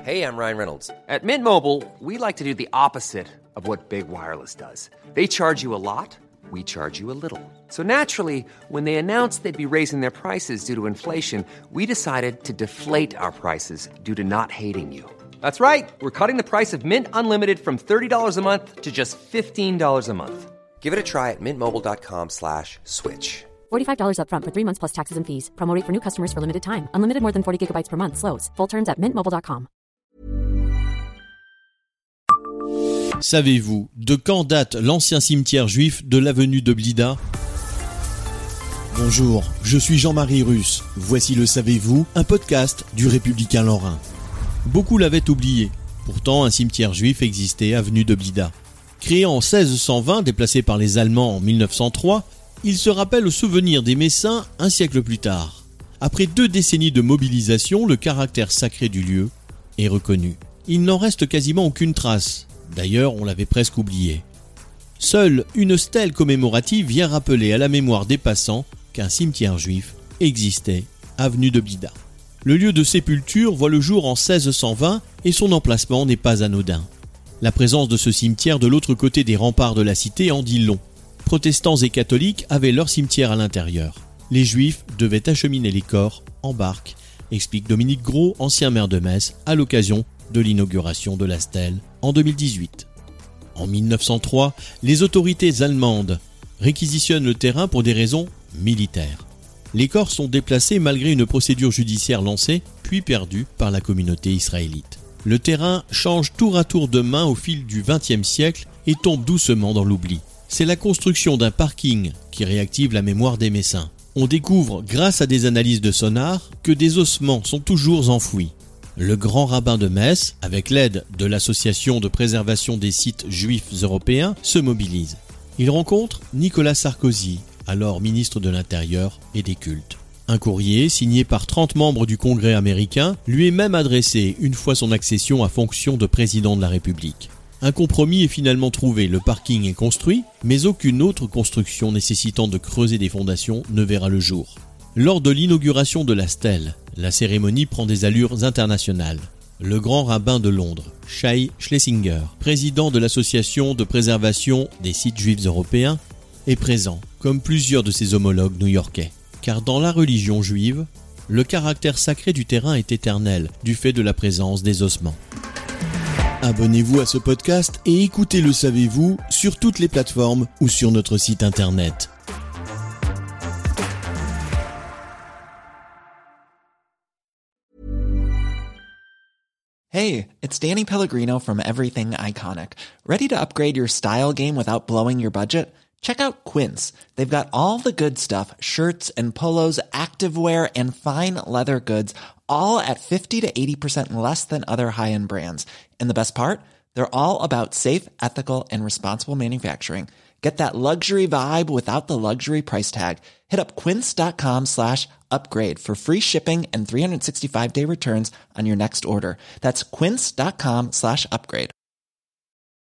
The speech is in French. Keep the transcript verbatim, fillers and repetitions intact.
Hey, I'm Ryan Reynolds. At Mint Mobile, we like to do the opposite of what Big Wireless does. They charge you a lot, we charge you a little. So naturally, when they announced they'd be raising their prices due to inflation, we decided to deflate our prices due to not hating you. That's right. We're cutting the price of Mint Unlimited from thirty dollars a month to just fifteen dollars a month. Give it a try at mintmobile.com slash switch. forty-five dollars up front for three months plus taxes and fees. Promo rate for new customers for limited time. Unlimited more than forty gigabytes per month. Slows full terms at mint mobile dot com. Savez-vous de quand date l'ancien cimetière juif de l'avenue de Blida ? Bonjour, je suis Jean-Marie Russe. Voici le Savez-vous, un podcast du Républicain Lorrain. Beaucoup l'avaient oublié. Pourtant, un cimetière juif existait avenue de Blida. Créé en seize cent vingt, déplacé par les Allemands en mille neuf cent trois, il se rappelle au souvenir des Messins un siècle plus tard. Après deux décennies de mobilisation, le caractère sacré du lieu est reconnu. Il n'en reste quasiment aucune trace. D'ailleurs, on l'avait presque oublié. Seule une stèle commémorative vient rappeler à la mémoire des passants qu'un cimetière juif existait avenue de Blida. Le lieu de sépulture voit le jour en seize cent vingt et son emplacement n'est pas anodin. La présence de ce cimetière de l'autre côté des remparts de la cité en dit long. Protestants et catholiques avaient leur cimetière à l'intérieur. Les juifs devaient acheminer les corps en barque, explique Dominique Gros, ancien maire de Metz, à l'occasion de l'inauguration de la stèle en deux mille dix-huit. En mille neuf cent trois, les autorités allemandes réquisitionnent le terrain pour des raisons militaires. Les corps sont déplacés malgré une procédure judiciaire lancée, puis perdue par la communauté israélite. Le terrain change tour à tour de main au fil du vingtième siècle et tombe doucement dans l'oubli. C'est la construction d'un parking qui réactive la mémoire des Messins. On découvre, grâce à des analyses de sonar, que des ossements sont toujours enfouis. Le grand rabbin de Metz, avec l'aide de l'association de préservation des sites juifs européens, se mobilise. Il rencontre Nicolas Sarkozy, alors ministre de l'Intérieur et des Cultes. Un courrier, signé par trente membres du Congrès américain, lui est même adressé une fois son accession à fonction de président de la République. Un compromis est finalement trouvé, le parking est construit, mais aucune autre construction nécessitant de creuser des fondations ne verra le jour. Lors de l'inauguration de la stèle, la cérémonie prend des allures internationales. Le grand rabbin de Londres, Shai Schlesinger, président de l'association de préservation des sites juifs européens, est présent, comme plusieurs de ses homologues new-yorkais. Car dans la religion juive, le caractère sacré du terrain est éternel, du fait de la présence des ossements. Abonnez-vous à ce podcast et écoutez Le Savez-vous sur toutes les plateformes ou sur notre site internet. Hey, it's Danny Pellegrino from Everything Iconic. Ready to upgrade your style game without blowing your budget? Check out Quince. They've got all the good stuff, shirts and polos, activewear, and fine leather goods, all at fifty to eighty percent less than other high-end brands. And the best part? They're all about safe, ethical, and responsible manufacturing. Get that luxury vibe without the luxury price tag. Hit up quince.com slash upgrade for free shipping and three sixty-five day returns on your next order. That's quince.com slash upgrade.